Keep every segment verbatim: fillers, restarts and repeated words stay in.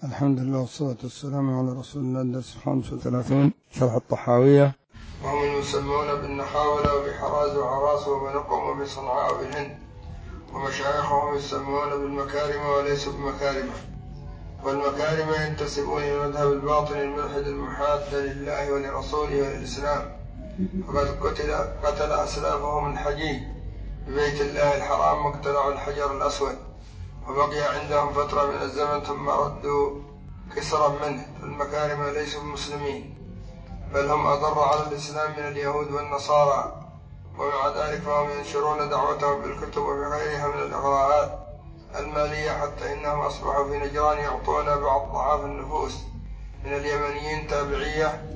الحمد لله والصلاة والسلام على رسول الله. الدرس خمسة وثلاثون شرح الطحاوية. وهم المسمون بالنخاولة وبحراز وعراس وبنقم وبصنعاء وبالهند، ومشايخهم يسمون بالمكارم وليسوا بمكارمة، والمكارم ينتسبون إلى المذهب الباطن الملحد المحاد لله ولرسوله وللإسلام، فقد قتل, قتل أسلافهم الحجيج ببيت الله الحرام واقتلعوا الحجر الأسود، وبقي عندهم فترة من الزمن ثم ردوا كسرا منه. فالمكارم ليسوا بمسلمين، بل هم أضر على الإسلام من اليهود والنصارى، ومع ذلك فهم ينشرون دعوتهم بالكتب وبغيرها من الإغراءات المالية، حتى إنهم أصبحوا في نجران يعطون بعض ضعاف النفوس من اليمنيين تابعية،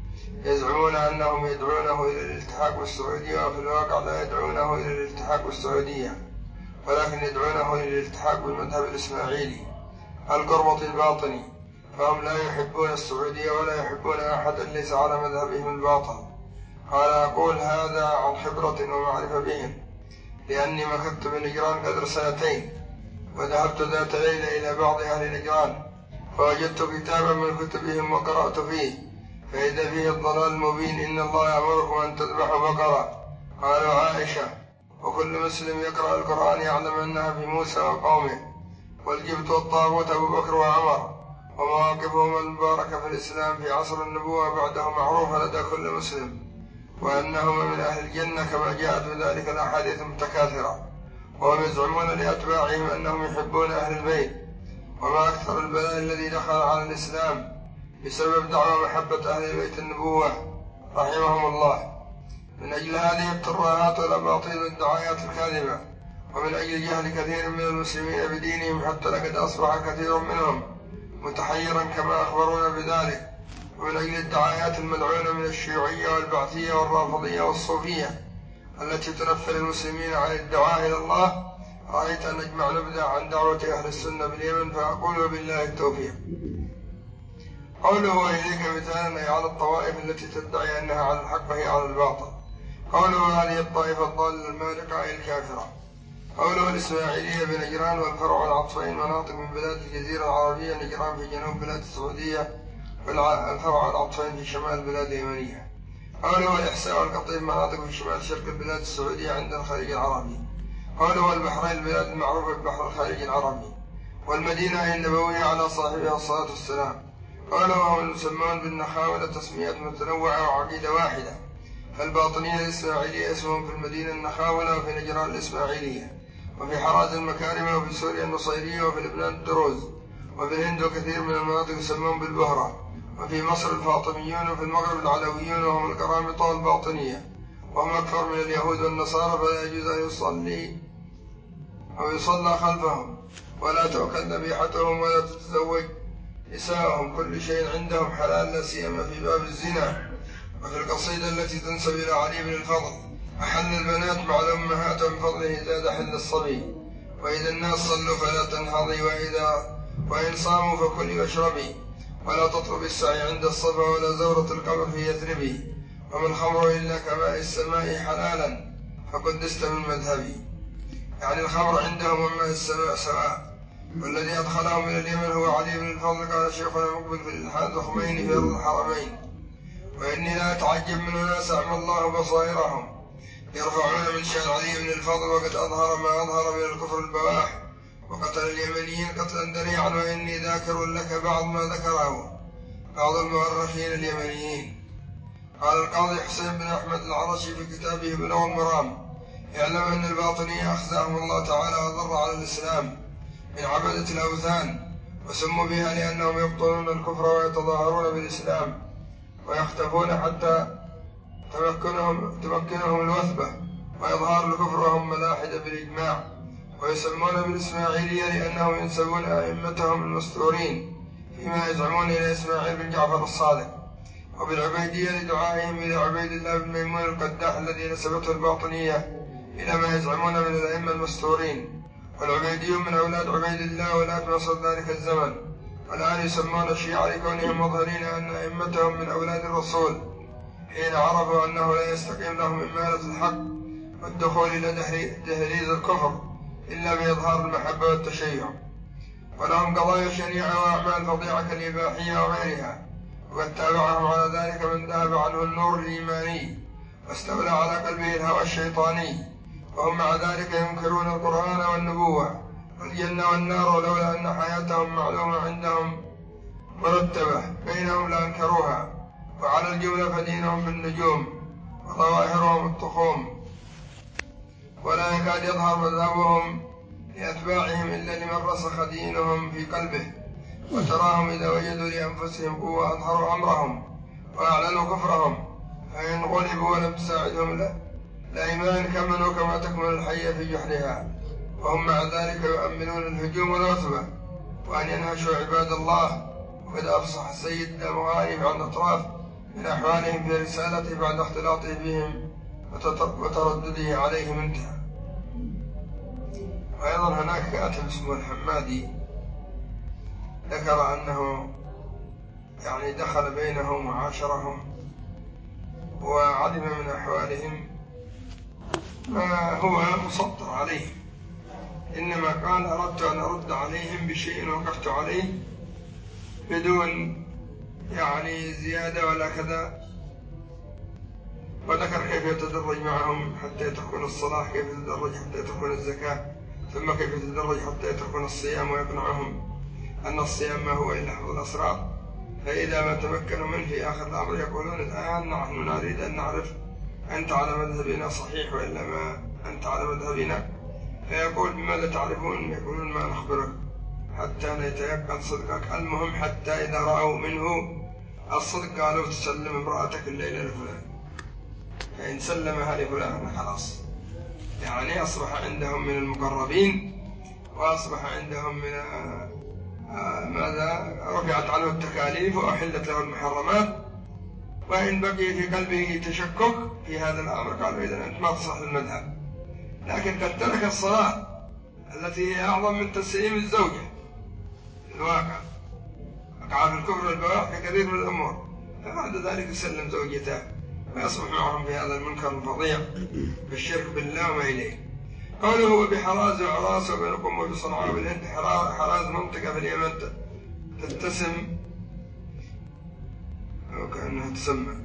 يزعمون أنهم يدعونه إلى الالتحاق بالسعودية، وفي الواقع لا يدعونه إلى الالتحاق بالسعودية، ولكن يدعونه إلى الالتحاق بالمذهب الإسماعيلي القربط الباطني، فهم لا يحبون السعودية ولا يحبون أحدا ليس على مذهبهم الباطن. قال: أقول هذا عن خبرة ومعرفة بهم، لأني مكثت بنجران قدر سنتين، وذهبت ذات ليلة إلى بعض أهل نجران فوجدت كتابا من كتبهم وقرأت فيه، فإذا فيه الضلال المبين: إن الله يأمركم أن تذبحوا بقرة. قالوا: عائشة. وكل مسلم يقرأ القرآن يعلم أنها بموسى وقومه، والجبت والطاغوت أبو بكر وعمر، ومواقفهم المباركة في الإسلام في عصر النبوة بعده معروفة لدى كل مسلم، وأنهم من أهل الجنة كما جاءت بذلك الأحاديث المتكاثرة. وهم يزعمون لأتباعهم أنهم يحبون أهل البيت، وما أكثر البلاء الذي دخل على الإسلام بسبب دعوى محبة أهل بيت النبوة رحمهم الله. من أجل هذه الترهات والأباطيل والدعايات الكاذبة، ومن أجل جهل كثير من المسلمين بدينهم، حتى لقد أصبح كثير منهم متحيرا كما أخبرونا بذلك، ومن أجل الدعايات الملعونة من الشيوعية والبعثية والرافضية والصوفية التي تنفر المسلمين عن الدعاء إلى الله، رأيت أن نجمع نبذة عن دعوة أهل السنة باليمن، فأقول بالله التوفيق. قوله: وإليك مثالا، أي على الطوائف التي تدعي أنها على الحق وهي على الباطل. قوله: هذه الطائفة الضالة المارقة أي الكافرة. قوله: الإسماعيلية بنجران والفرع العطفين مناطق من بلاد الجزيرة العربية، نجران في جنوب بلاد السعودية والفرع العطفين في شمال بلاد اليمنية. قوله: الإحساء والقطيف مناطق في شمال شرق البلاد السعودية عند الخليج العربي. قوله: البحرين البلاد المعروفة ببحر الخليج العربي. والمدينة النبوية على صاحبها الصلاة والسلام. قوله: هم المسمون بالنخاولة تسمية متنوعة وعقيدة واحدة، فالباطنية الإسماعيلية اسمهم في المدينة النخاولة، وفي نجران الإسماعيلية، وفي حراز المكارمة، وفي سوريا النصيرية، وفي لبنان الدروز، وفي الهند وكثير من المناطق يسمون بالبهرة، وفي مصر الفاطميون، وفي المغرب العلويون وهم القرامطة والباطنية، وهم أكثر من اليهود والنصارى، فلا يجوز أن يصلي أو يصلى خلفهم، ولا تؤكل ذبيحتهم، ولا تتزوج نساءهم، كل شيء عندهم حلال، لا سيما في باب الزنا. وفي القصيدة التي تنسب إلى علي بن الفضل: أحل البنات مع الأمهات من فضله زاد حل الصبي، وإذا الناس صلوا فلا تنهضي، وإذا وإن صاموا فكلي واشربي، ولا تطلب السعي عند الصفا، ولا زورة القبر في يثربي، وما الخمر إلا كماء السماء حلالا فقدست من مذهبي. يعني الخمر عندهم وماء السماء سواء. والذي أدخلهم إلى اليمن هو علي بن الفضل، قال شيخنا مقبل في الإلحاد الخميني في أرض الحرمين: وإني لا أتعجب من أناس أعمى الله بصائرهم يرفعون من شأن علي بن الفضل، وقد أظهر ما أظهر من الكفر البواح، وقتل اليمنيين قتلا ذريعا. وإني ذاكر لك بعض ما ذكره بعض المؤرخين اليمنيين. قال القاضي حسين بن أحمد العرشي في كتابه بلوغ المرام: يعلم أن الباطنية أخزاهم الله تعالى وضر على الإسلام من عبدة الأوثان، وسموا بها لأنهم يبطلون الكفر ويتظاهرون بالإسلام ويختفون حتى تمكنهم, تمكنهم الوثبة وإظهار الكفر، وهم ملاحدة بالإجماع. ويسمون بالإسماعيلية لأنهم ينسبون أئمتهم المستورين فيما يزعمون إلى إسماعيل بن جعفر الصادق. وبالعبيدية لدعائهم إلى عبيد الله بن ميمون القداح الذي نسبته الباطنية إلى ما يزعمون من الأئمة المستورين. والعبيديون من أولاد عبيد الله ولاة مصر ذلك الزمن، والآن يسمون الشيعة لكونهم مظهرين أن أئمتهم من أولاد الرسول، حين عرفوا أنه لا يستقيم لهم إمالة الحق والدخول إلى دهليز الكفر إلا بإظهار المحبة والتشيع. ولهم قضايا شنيعة وأعمال فظيعة كالإباحية وغيرها، وقد تابعهم على ذلك من ذهب عنه النور الإيماني واستولى على قلبه الهوى الشيطاني، وهم مع ذلك ينكرون القرآن والنبوة والجنة والنار، ولولا أن حياتهم معلومة عندهم مرتبة بينهم لأنكروها. وعلى الجملة فدينهم بالنجوم وظواهرهم التخوم، ولا يكاد يظهر مذهبهم لأتباعهم إلا لمن رسخ دينهم في قلبه، وتراهم إذا وجدوا لأنفسهم قوة أظهروا أمرهم وأعلنوا كفرهم، فإن غلبوا ولم تساعدهم الأيمان كمنوا كما تكمن الحية في جحرها، وهم مع ذلك يؤمنون الهجوم والعتبة وأن ينهشوا عباد الله. وقد أفصح السيد المغارب عن أطراف من أحوالهم في رسالته بعد اختلاطه بهم وتردده عليهم انتهى. وأيضا هناك كاتب اسمه الحمادي ذكر أنه يعني دخل بينهم وعاشرهم وعلم من أحوالهم ما هو مسطر عليه، إنما قال أردت أن أرد عليهم بشيء وقفت عليه بدون يعني زيادة ولا كذا، وذكر كيف يتدرج معهم حتى يتركون الصلاة، كيف يتدرج حتى يتركون الزكاة، ثم كيف يتدرج حتى يتركون الصيام، ويقنعهم أن الصيام ما هو إلا حفظ الأسرار، فإذا ما تمكنوا منه في آخر الأمر يقولون الآن نحن نريد أن نعرف أنت على مذهبنا صحيح وإلا ما أنت على مذهبنا، فيقول بماذا تعرفون؟ يقولون ما نخبرك حتى نتيقن صدقك، المهم حتى إذا رأوا منه الصدق قالوا تسلم امرأتك الليلة لفلان، فإن سلمها لفلان خلاص، يعني أصبح عندهم من المقربين، وأصبح عندهم من آه ماذا رفعت عنه التكاليف وأحلت له المحرمات. وإن بقي في قلبه تشكك في هذا الأمر قالوا إذن أنت ما تصلح للمذهب، لكن قد ترك الصلاة التي هي أعظم من تسليم الزوجة في الواقع، وقع في الكفر والبواح في كثير من الأمور، فبعد ذلك يسلم زوجته ويصبح معهم في هذا المنكر الفظيع بالشرك بالله وما إليه. قوله هو بحراز وعراس وبنقم وبصنعاء بالهند. حراز منطقة في اليمن تتسم أو كأنها تسمى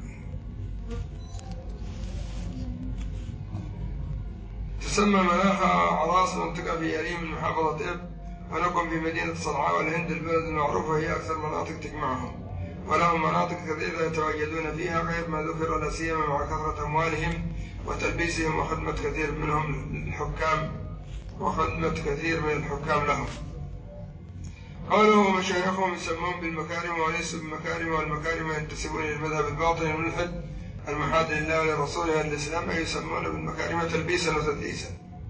تسمى مناخها عراس، منطقة في يريم من محافظة إب، ونقم في مدينة صنعاء والهند البلد المعروفة، هي أكثر مناطق تجمعهم، ولهم مناطق كثيرة يتواجدون فيها غير ما ذكر لا سيما مع كثرة أموالهم وتلبيسهم وخدمة كثير منهم الحكام وخدمة كثير من الحكام لهم. قالوا مشايخهم يسمون بالمكارم وليسوا بمكارم، والمكارم ينتسبون للمذهب الباطني الملحد المحاد لله ولرسوله والإسلام، أي يسمون بالمكارم تلبيسا وتدليسا،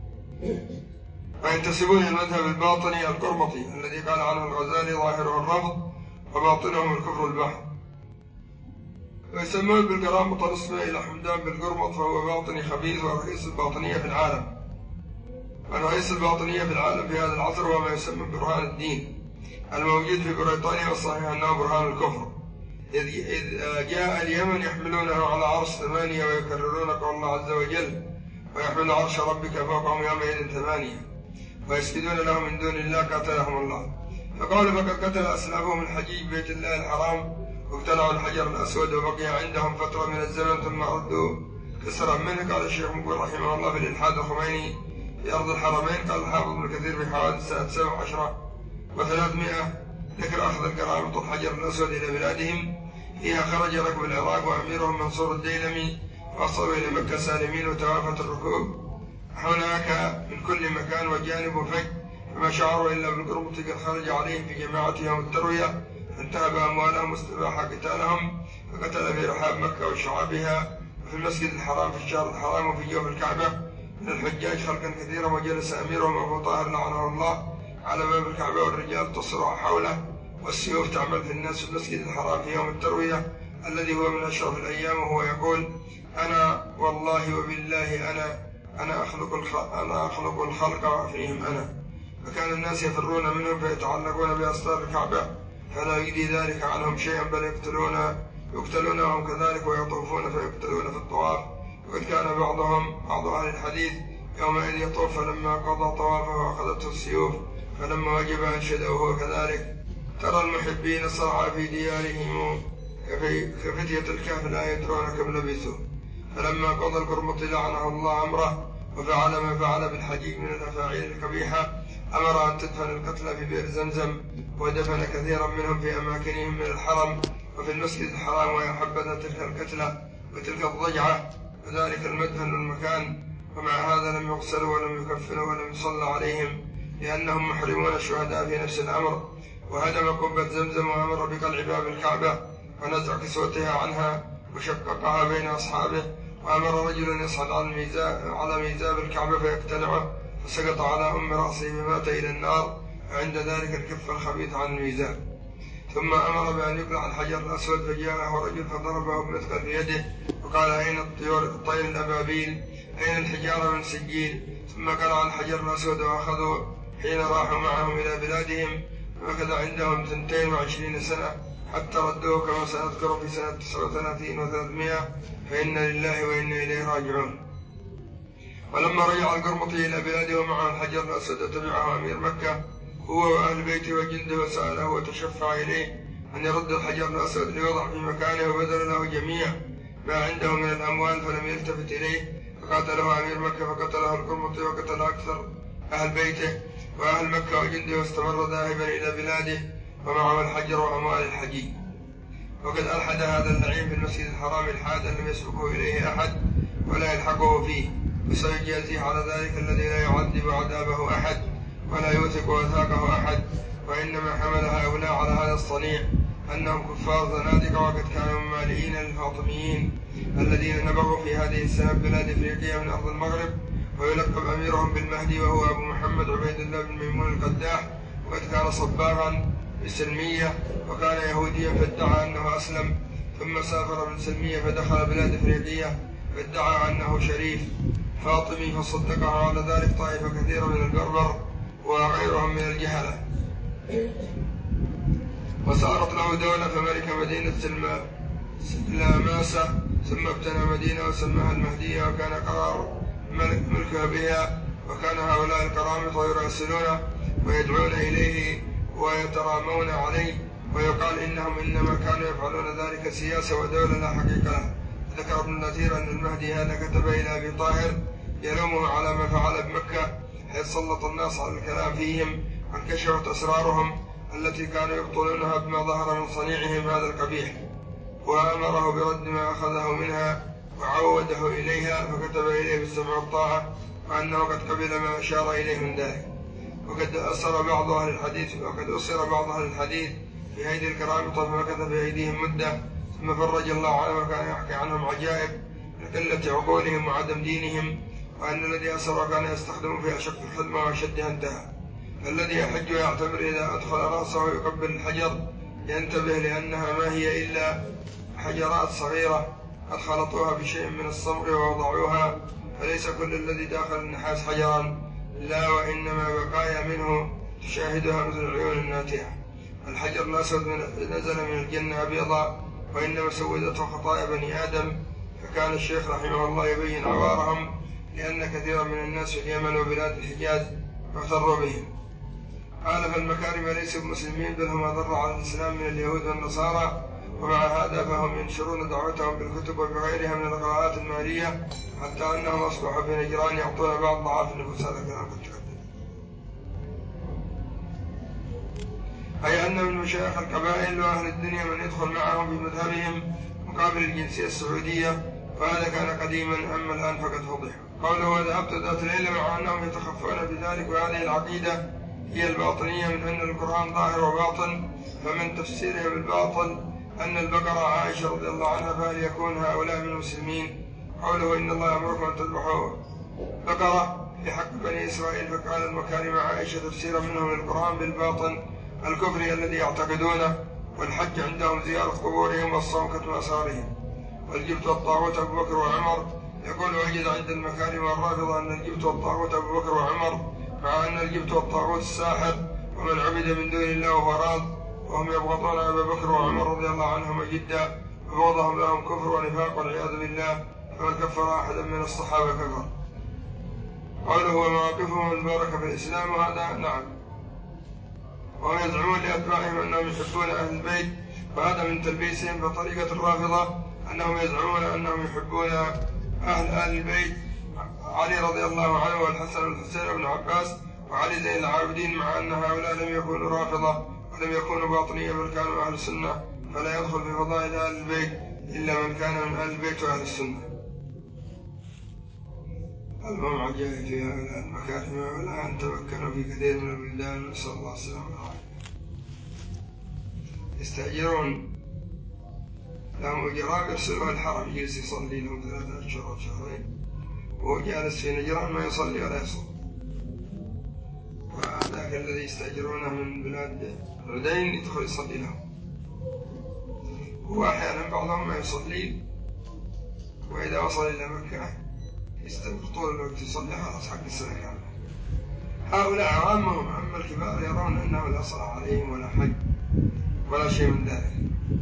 وينتسبون للمذهب الباطني القرمطي الذي قال عنه الغزالي ظاهره الرفض وباطنهم الكفر البحث. ويسمون بالقرامطة نسبة إلى حمدان بالقرمط، فهو باطني خبيث ورئيس الباطنية في العالم، والرئيس الباطنية في العالم في هذا العصر هو ما يسمى برهان الدين الموجود في بريطانيا، والصحيح أنه برهان الكفر، إذ جاء اليمن يحملونه على عرش ثمانية ويكررون قول الله عز وجل ويحمل عرش ربك فوقهم يومئذ ثمانية ويسجدون له من دون الله قاتلهم الله. فقالوا فقد قتل أسلافهم الحجيج بيت الله الحرام واقتلعوا الحجر الأسود وبقي عندهم فترة من الزمن ثم ردوا كسرا منه. قال الشيخ مقبل رحمه الله في الإلحاد الخميني في أرض الحرمين. قال الحافظ ابن كثير في حوادث سنة سبع عشرة وثلاثمائة ذكر أخذ القرامطة الحجر الأسود إلى بلادهم، فيها خرج ركب العراق وأميرهم منصور الديلمي وصلوا إلى مكة سالمين وتوافت الركوب هناك من كل مكان وجانب فج، فما شعروا إلا بالقرمط قد خرج عليهم في جماعتهم التروية، فانتهب أموالهم واستباح قتالهم، فقتل في رحاب مكة وشعابها وفي المسجد الحرام في الشهر الحرام وفي يوم الكعبة من الحجاج خلقا كثيرا. وجلس أميرهم أبو طاهر لعنه الله على باب الكعبة والرجال تصرع حوله والسيوف تعمل في الناس في المسجد الحرام في يوم التروية الذي هو من أشرف الأيام، وهو يقول أنا والله وبالله أنا أنا أخلق الخلق, أنا أخلق الخلق وأفنيهم أنا. فكان الناس يفرون منهم فيتعلقون بأستار الكعبة فلا يجدي ذلك عنهم شيئا، بل يقتلون يقتلون وهم كذلك ويطوفون فيقتلون في الطواف. وقد كان بعضهم بعض أهل الحديث يومئذ يطوف، فلما قضى طوافه وأخذته السيوف فلما وجب أنشدوه كذلك. ترى المحبين الصرعى في ديارهم كفتية الكهف لا يدرون كم لبثوا. فلما قضى القرمطي لعنه الله أمره وفعل ما فعل بالحجيج من الأفاعيل القبيحة أمر أن تدفن القتلى في بئر زمزم، ودفن كثيرا منهم في أماكنهم من الحرم وفي المسجد الحرام، ويحبذ تلك القتلى وتلك الضجعة وذلك المدفن والمكان. ومع هذا لم يغسلوا ولم يكفنوا ولم يصلى عليهم لأنهم محرمون الشهداء في نفس الأمر. وهدم قبة زمزم وأمر بقلع باب الكعبة ونزع كسوتها عنها وشققها بين أصحابه، وأمر رجل يصعد على ميزاب الكعبة فيقتلعه فسقط على أم رأسه فمات إلى النار، وعند ذلك الكف الخبيث عن الميزاب. ثم أمر بأن يقلع الحجر الأسود، فجاءه رجل فضربه بمثقل في يده وقال أين الطيور الطير الأبابيل، أين الحجارة من سجيل؟ ثم قلع الحجر الأسود وأخذوا حين راحوا معهم إلى بلادهم، فمكث عندهم ثنتين وعشرين سنة حتى ردوه كما سنذكر في سنة تسعة وثلاثين وثلاثمائة، فإنا لله وإنا إليه راجعون. ولما رجع القرمطي إلى بلاده ومعه الحجر الأسود تبعه أمير مكة هو وأهل بيته وجنده، وسأله وتشفع إليه أن يرد الحجر الأسود ليوضع في مكانه، وبذل له جميع ما عنده من الأموال فلم يلتفت إليه، فقاتله أمير مكة فقتله القرمطي وقتل أكثر أهل بيته وأهل مكة وجنده، واستمر ذاهبا إلى بلاده ومعه الحجر وأموال الحجيج. وقد ألحد هذا اللعين في المسجد الحرام الحادا لم يسبقه إليه أحد ولا يلحقه فيه، وسيجازيه على ذلك الذي لا يعذب عذابه أحد ولا يوثق وثاقه أحد. وإنما حمل هؤلاء على هذا الصنيع أنهم كفار زنادقة، وقد كانوا ممالئين للفاطميين الذين نبغوا في هذه السنة بلاد إفريقيا من أرض المغرب، ويلقب أميرهم بالمهدي وهو أبو محمد عبيد الله بن ميمون القداح. وقد كان صباغا بالسلمية وكان يهوديا فادعى أنه أسلم، ثم سافر بالسلمية فدخل بلاد إفريقية فادعى أنه شريف فاطمي، فصدقه على ذلك طائفة كثيرة من البربر وغيرهم من الجهلة، وصارت له دولة فملك مدينة سلاماسة، ثم ابتنى مدينة وسماها المهدية، وكان قرار ملكها بها. وكان هؤلاء الكرامطة يراسلونه ويدعون إليه ويترامون عليه، ويقال إنهم إنما كانوا يفعلون ذلك سياسة ودولة لا حقيقة له. ذكر ابن الأثير أن المهدي هذا كتب إلى أبي طاهر يلومه على ما فعل بمكة، حيث سلط الناس على الكلام فيهم وانكشفت أسرارهم التي كانوا يبطلونها بما ظهر من صنيعهم هذا القبيح، وأمره برد ما أخذه منها وعوده إليها، فكتب إليه بالسمع والطاعة وأنه قد قبل ما أشار إليه من ذلك. وقد أسر بعض أهل الحديث وقد أسر بعض أهل الحديث في أيدي الكرامطة فمكث في أيديهم مدة، ثم فرج الله عنه وكان يحكي عنهم عجائب لقلة عقولهم وعدم دينهم، وأن الذي أسر كان يستخدم في أشق الخدمة وأشدها انتهى. فالذي يحج ويعتمر إذا أدخل رأسه يقبل الحجر ينتبه، لأنها ما هي إلا حجرات صغيرة قد خلطوها بشيء من الصمغ ووضعوها، فليس كل الذي داخل النحاس حجرا، لا وإنما بقايا منه تشاهدها مثل العيون الناتئة. الحجر الأسود نزل من الجنة أبيضا، وإنما سودته خطايا بني آدم. فكان الشيخ رحمه الله يبين عوارهم، لأن كثيرا من الناس في اليمن وبلاد الحجاز اغتروا بهم. قال فالمكارم ليسوا مسلمين، بل هم أضر على الإسلام من اليهود والنصارى، ومع هذا فهم ينشرون دعوتهم بالكتب وبغيرها من القراءات المالية، حتى أنهم أصبحوا في نجران يعطون بعض ضعاف النفوس. هذا كلام قد تقدم. أي أن من مشايخ القبائل وأهل الدنيا من يدخل معهم في مذهبهم مقابل الجنسية السعودية، وهذا كان قديما، أما الآن فقد فضح. قوله وذهبت ذات ليلة، مع أنهم يتخفون بذلك، وهذه العقيدة هي الباطنية من أن القرآن ظاهر وباطن. فمن تفسيره بالباطل أن البقرة عائشة رضي الله عنها، فهل يكون هؤلاء من المسلمين؟ قوله إن الله أمركم أن تذبحوا بقرة في حق بني إسرائيل، فقال المكارم عائشة تفسيرا منهم للقرآن بالباطن الكفر الذي يعتقدونه، والحج عندهم زيارة قبورهم والصوم كتم آثارهم، والجبت والطاغوت أبو بكر وعمر. يقول وجد عند المكارم والرافضة أن الجبت والطاغوت أبو بكر وعمر، مع أن الجبت والطاغوت الساحر ومن عبد من دون الله وهو راض، وهم يبغضون أبا بكر وعمر رضي الله عنهما جدا، وبغضهم لهم كفر ونفاق والعياذ بالله، فمن كفر أحدا من الصحابة كفر. قوله ومواقفهم المباركة في الإسلام، وهذا نعم وهم يزعمون لأتباعهم أنهم يحبون أهل البيت، وهذا من تلبيسهم بطريقة الرافضة أنهم يزعمون أنهم يحبون أهل أهل البيت علي رضي الله عنه والحسن والحسين وابن عباس وعلي زين العابدين، مع أن هؤلاء لم يكونوا رافضة ولم يكونوا باطنية بل كانوا أهل السنة، فلا يدخل في فضائل أهل البيت إلا من كان من أهل البيت وأهل السنة. المهم عجائب في هؤلاء المكارم والآن تمكنوا في كثير من البلدان، نسأل الله السلامة والعافية. يستأجرون لهم أجراء يرسلوها الحرم يجلس يصلي لهم ثلاثة أشهر أو شهرين وهو جالس في نجران ما يصلي ولا يصوم. وذاك الذي يستأجرونه من بلاد عدين يدخل يصلي لهم، وأحيانا بعضهم ما يصلي، وإذا وصل إلى مكة يستمر طول الوقت يصلي خلاص حق السنة كاملة. هؤلاء عوامهم، أما الكبار يرون أنه لا صلاة عليهم ولا حج ولا شيء من ذلك.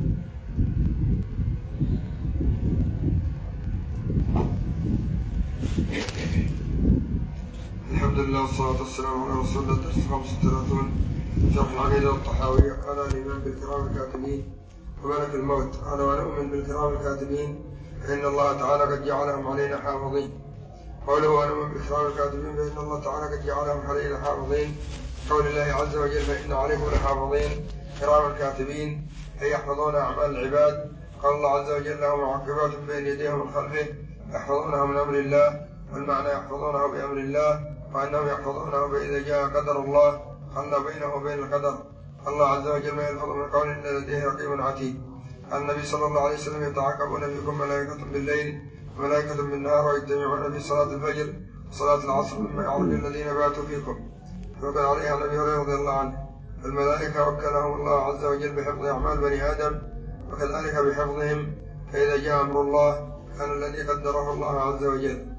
الحمد لله والصلاة والسلام على رسول الله. درس خمسة وثلاثون شرح العقيدة الطحاوية. قال الإيمان بالكرام الكاتبين وملك الموت. قال ونؤمن بالكرام الكاتبين فإن الله تعالى قد جعلهم علينا حافظين. قوله ونؤمن بالكرام الكاتبين فإن الله تعالى قد جعلهم علينا حافظين، قول الله عز وجل فإن عليكم لحافظين كرام الكاتبين أي يحفظون أعمال العباد. قال الله عز وجل لهم معقبات بين يديه ومن خلفه يحفظونه من أمر الله، والمعنى يحفظونه بأمر الله، وأنهم يحفظونه فإذا جاء قدر الله خلى بينه وبين القدر. الله عز وجل ما يلفظ من قول إلا لديه رقيب عتيد. النبي صلى الله عليه وسلم يتعاقبون فيكم ملائكة بالليل وملائكة بالنهار ويجتمعون في صلاة الفجر وصلاة العصر مما يعرج الذين باتوا فيكم. فقال عليها النبي رضي الله عنه الملائكة وكلهم الله عز وجل بحفظ أعمال بني آدم وكذلك بحفظهم، فإذا جاء أمر الله كان الذي قدره الله عز وجل.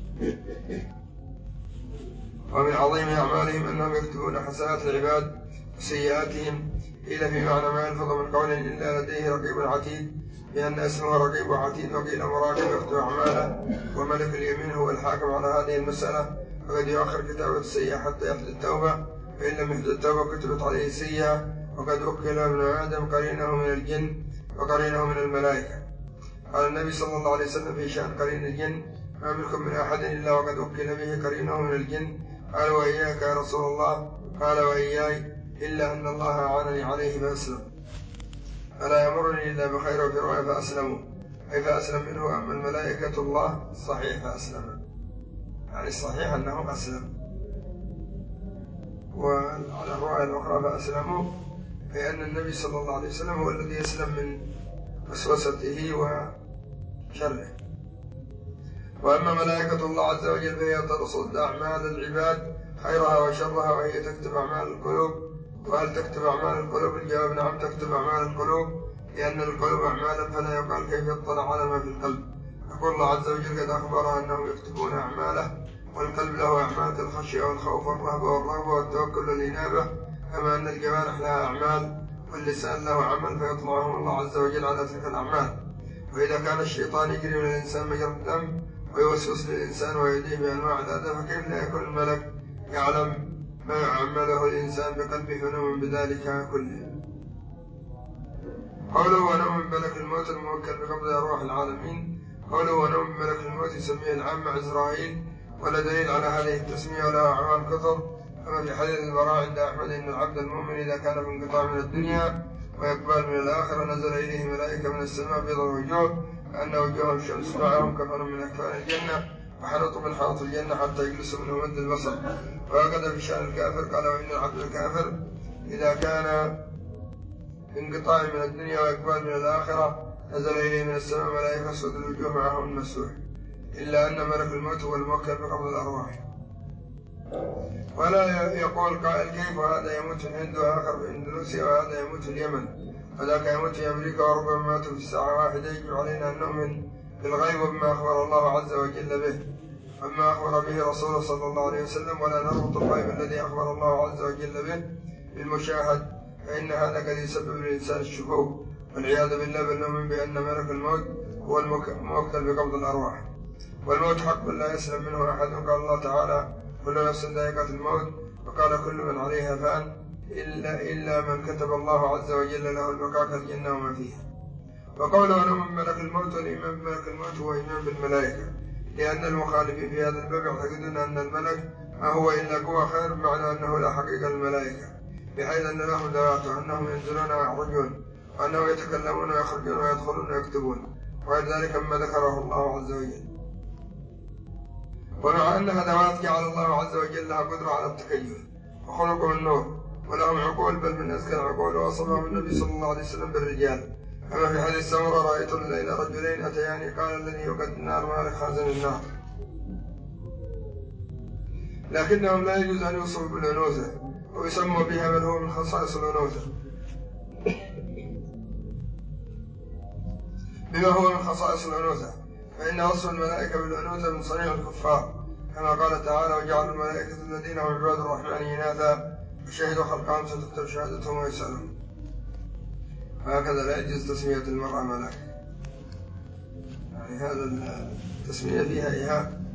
ومن عظيم أعمالهم أنهم يكتبون حسنات العباد وسيئاتهم، إلا في معنى ما يلفظ من قول إلا لديه رقيب عتيد، لأن اسمه رقيب عتيد وقيل مراقب يكتب أعماله، وملك اليمين هو الحاكم على هذه المسألة، فقد يؤخر كتابة السيئة حتى يحدث التوبة، فإن لم يحدث التوبة كتبت عليه سيئة. وقد وكل ابن آدم قرينه من الجن وقرينه من الملائكة. قال النبي صلى الله عليه وسلم في شأن قرين الجن ما منكم من أحد إلا وقد وكل به قرينه من الجن. قال وإياك يا رسول الله؟ قال وإياي، إلا أن الله أعانني عليه فأسلم، فلا يمرني إلا بخير وفي رواية فأسلموا، أي فأسلم منه. أما الملائكة الله صحيح فأسلم، يعني الصحيح أنه أسلم. وعلى الرواية الأخرى فأسلموا، لأن النبي صلى الله عليه وسلم هو الذي يسلم من وسوسته وشره. وأما ملائكة الله عز وجل فهي ترصد أعمال العباد خيرها وشرها، وهي تكتب أعمال القلوب. وهل تكتب أعمال القلوب؟ الجواب نعم تكتب أعمال القلوب، لأن القلوب أعمالا فلا يقال كيف يطلع على ما في القلب. يقول الله عز وجل قد أخبر أنهم يكتبون أعماله، والقلب له أعمال كالخشية والخوف والرهبة والرغبة والتوكل والإنابة، كما أن الجوارح لها أعمال واللسان له عمل فيطلعهم الله عز وجل على تلك الأعمال. وإذا كان الشيطان يجري من الإنسان مجرى الدم ويوسوس للإنسان ويديه بأنواع الأذى، فكيف لا يكون الملك يعلم ما يعمله الإنسان بقلبه فنؤمن بذلك كله. قوله ونؤمن بملك الموت الموكل بقبض أرواح العالمين. قوله ونؤمن بملك الموت يسميه العام عزرائيل، ولا دليل على هذه التسمية ولا أعوان كثر، كما في حديث البراء عند أحمد إن العبد المؤمن إذا كان في انقطاع من الدنيا ويقبل من الآخرة نزل إليه ملائكة من السماء بيض الوجوه كأن وجوههم الشمس معهم كفن من أكفان الجنة، وحنطوا من حنط الجنة حتى يجلسوا منه مد البصر. وهكذا في شأن الكافر قال وإن العبد الكافر إذا كان في انقطاع من الدنيا وإقبال من الآخرة نزل إليه من السماء ملائكة سود الوجوه معهم المسوح، إلا أن ملك الموت هو الموكل بقبض الأرواح. ولا يقول قائل كيف هذا يموت في الهند وآخر في إندونيسيا وهذا يموت في اليمن وذاك يموت في أمريكا وربما ماتوا في الساعة واحدة. يجب علينا أن نؤمن بالغيب وبما أخبر الله عز وجل به وما أخبر به رسوله صلى الله عليه وسلم، ولا نربط الغيب الذي أخبر الله عز وجل به بالمشاهد، فإن هذا قد يسبب للإنسان الشكوك والعياذ بالله. بل نؤمن بأن ملك الموت هو الموكل بقبض الأرواح، والموت حق لا يسلم منه أحد. قال الله تعالى كل نفس ذائقة الموت، وقال كل من عليها فان، إلا, إلا من كتب الله عز وجل له البقاء كالجنة وما فيها. وقوله أنا من ملك الموت والإيمان بملك الموت هو إيمان بالملائكة، لأن المخالفين في هذا الباب يعتقدون أن الملك ما هو إلا قوة خير، بمعنى أنه لا حقيقة الملائكة، بحيث أن لهم ذوات وأنهم ينزلون ويخرجون وأنهم يتكلمون ويخرجون ويدخلون ويكتبون وغير ذلك مما ذكره الله عز وجل. ومع أنها ذوات جعل الله عز وجل لها قدرة على التكيف وخلق من نور ولهم عقول، بل من أذكى العقول، ووصفهم النبي صلى الله عليه وسلم بالرجال، كما في حديث سمرة رأيت الليل رجلين أتياني قال الذي يوقد النار مالك خازن النار. لكنهم لا يجوز أن يوصفوا بالأنوثة ويسموا بها من هو من خصائص الأنوثة بما هو من خصائص الأنوثة، فإن وصف الملائكة بالأنوثة من صنيع الكفار، كما قال تعالى وجعل الملائكة الذين هم عباد الرحمن إناثا وشهدوا خلقهم ستكتب شهادتهم ويسألون. هكذا لا يجوز تسمية المرأة ملائكة، يعني هذا التسمية فيها إيهام.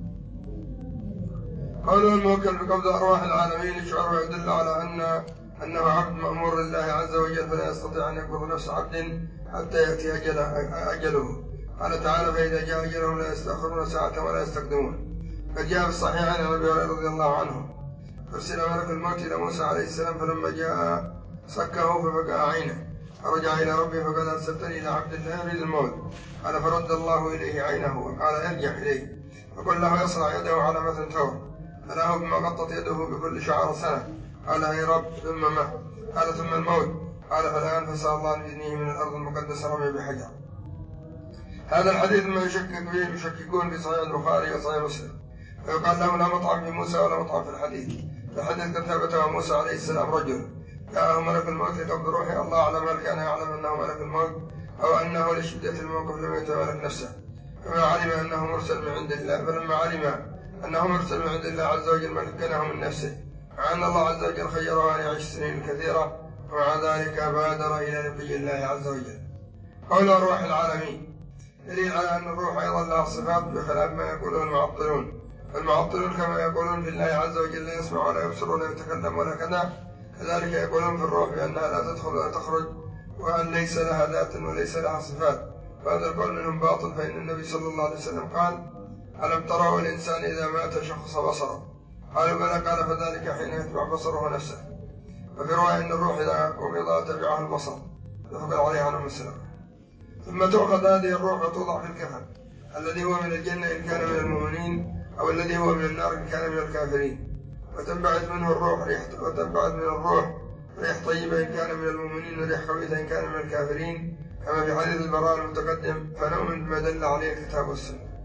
قوله الموكل بقبض أرواح العالمين يشعر ويدل على أن أنه عبد مأمور لله عز وجل، فلا يستطيع أن يقبض نفس عبد حتى يأتي أجله. قال تعالى فإذا جاء أجلهم لا يستأخرون ساعة ولا يستقدمون. قد جاء في الصحيحين عن أبي هريرة رضي الله عنه أرسل ملك الموت إلى موسى عليه السلام، فلما جاء سكه ففقع عينه، فرجع إلى ربه فقال أرسلتني إلى عبد لا يريد الموت، قال فرد الله إليه عينه وقال ارجع إليه فقل له يصنع يده على مثل ثور، فله بما غطت يده بكل شعر سنة، قال أي رب ثم ما؟ قال ثم الموت، قال فالآن فسأل الله أن يجنيه من الأرض المقدسة رمي بحجر. هذا الحديث ما يشكك به يشككون في صحيح البخاري وصحيح مسلم، فيقال له لا مطعم في موسى ولا مطعم في الحديث. الحديث قد ثبته موسى عليه السلام رجل جاءه ملك الموت لقبض روحه، الله أعلم هل كان يعلم أنه ملك الموت أو أنه لشدة الموقف لم يتمالك نفسه، فما علم أنه مرسل من عند الله، فلما علم أنه مرسل من عند الله عز وجل مكنه من نفسه، مع أن الله عز وجل خيره أن يعيش سنين كثيرة، ومع ذلك بادر إلى نبي الله عز وجل. قول أرواح العالمين دليل على أن الروح أيضا لها صفات بخلاف ما يقوله المعطلون. المعطلون كما يقولون في الله عز وجل لا يسمع ولا يبصر ولا يتكلم ولا كذا، كذلك يقولون في الروح بأنها لا تدخل ولا تخرج، وأن ليس لها ذات وليس لها صفات، وهذا القول منهم باطل، فإن النبي صلى الله عليه وسلم قال ألم تروا الإنسان إذا مات شخص بصره؟ قالوا بلى، قال فذلك حين يتبع بصره نفسه. وفي رواية أن الروح إذا قبض تبعه البصر، تفقد عليه عنه السلام. ثم تؤخذ هذه الروح وتوضع في الكفن الذي هو من الجنة إن كان من المؤمنين، أو الذي هو من النار إن كان من الكافرين، وتنبعث منه الروح ريح وتنبعث من الروح ريح طيبة إن كان من المؤمنين، وريح خبيثة إن كان من الكافرين، كما في حديث البراء المتقدم، فنؤمن بما دل عليه الكتاب والسنة.